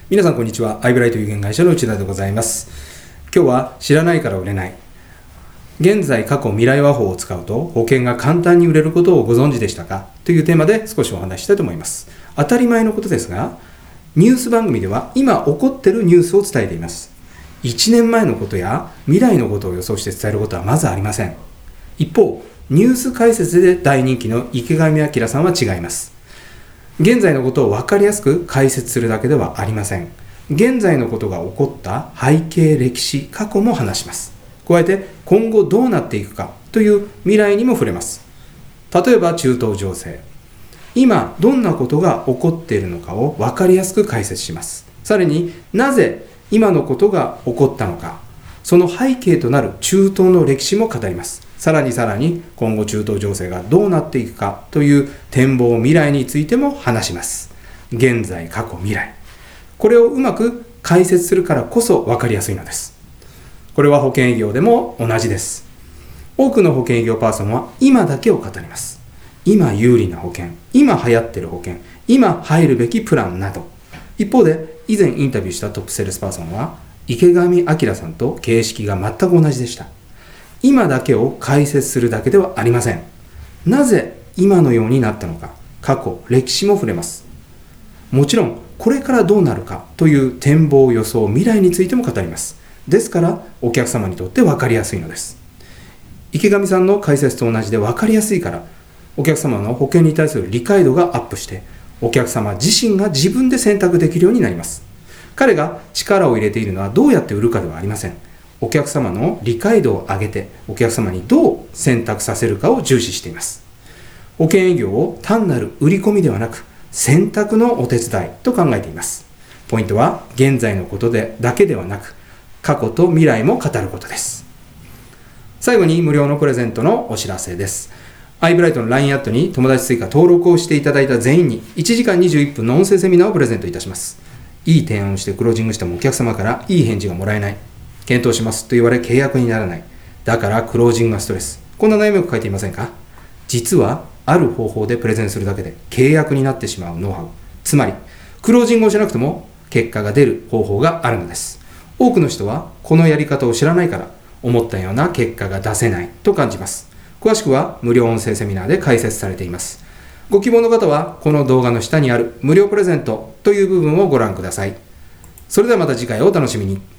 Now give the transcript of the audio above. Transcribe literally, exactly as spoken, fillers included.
皆さんこんにちは。アイブライト有限会社の内田でございます。今日は知らないから売れない、現在過去未来和法を使うと保険が簡単に売れることをご存知でしたかというテーマで少しお話ししたいと思います。当たり前のことですが、ニュース番組では今起こっているニュースを伝えています。いちねんまえのことや未来のことを予想して伝えることはまずありません。一方、ニュース解説で大人気の池上彰さんは違います。現在のことを分かりやすく解説するだけではありません。現在のことが起こった背景、歴史、過去も話します。加えて今後どうなっていくかという未来にも触れます。例えば中東情勢、今どんなことが起こっているのかを分かりやすく解説します。さらになぜ今のことが起こったのか、その背景となる中東の歴史も語ります。さらにさらに今後中東情勢がどうなっていくかという展望未来についても話します。現在、過去、未来、これをうまく解説するからこそ分かりやすいのです。これは保険営業でも同じです。多くの保険営業パーソンは今だけを語ります。今有利な保険、今流行っている保険、今入るべきプランなど。一方で以前インタビューしたトップセールスパーソンは池上彰さんと形式が全く同じでした。今だけを解説するだけではありません。なぜ今のようになったのか、過去、歴史も触れます。もちろんこれからどうなるかという展望、予想、未来についても語ります。ですからお客様にとって分かりやすいのです。池上さんの解説と同じで分かりやすいから、お客様の保険に対する理解度がアップして、お客様自身が自分で選択できるようになります。彼が力を入れているのはどうやって売るかではありません。お客様の理解度を上げて、お客様にどう選択させるかを重視しています。保険営業を単なる売り込みではなく、選択のお手伝いと考えています。ポイントは現在のことでだけではなく、過去と未来も語ることです。最後に無料のプレゼントのお知らせです。アイブライトの ライン アットに友達追加登録をしていただいた全員にいちじかんにじゅういっぷんの音声セミナーをプレゼントいたします。いい提案をしてクロージングしてもお客様からいい返事がもらえない、検討しますと言われ契約にならない、だからクロージングがストレス、こんな悩みを抱えていませんか？実はある方法でプレゼンするだけで契約になってしまうノウハウ、つまりクロージングをしなくても結果が出る方法があるのです。多くの人はこのやり方を知らないから思ったような結果が出せないと感じます。詳しくは無料音声セミナーで解説されています。ご希望の方はこの動画の下にある無料プレゼントという部分をご覧ください。それではまた次回をお楽しみに。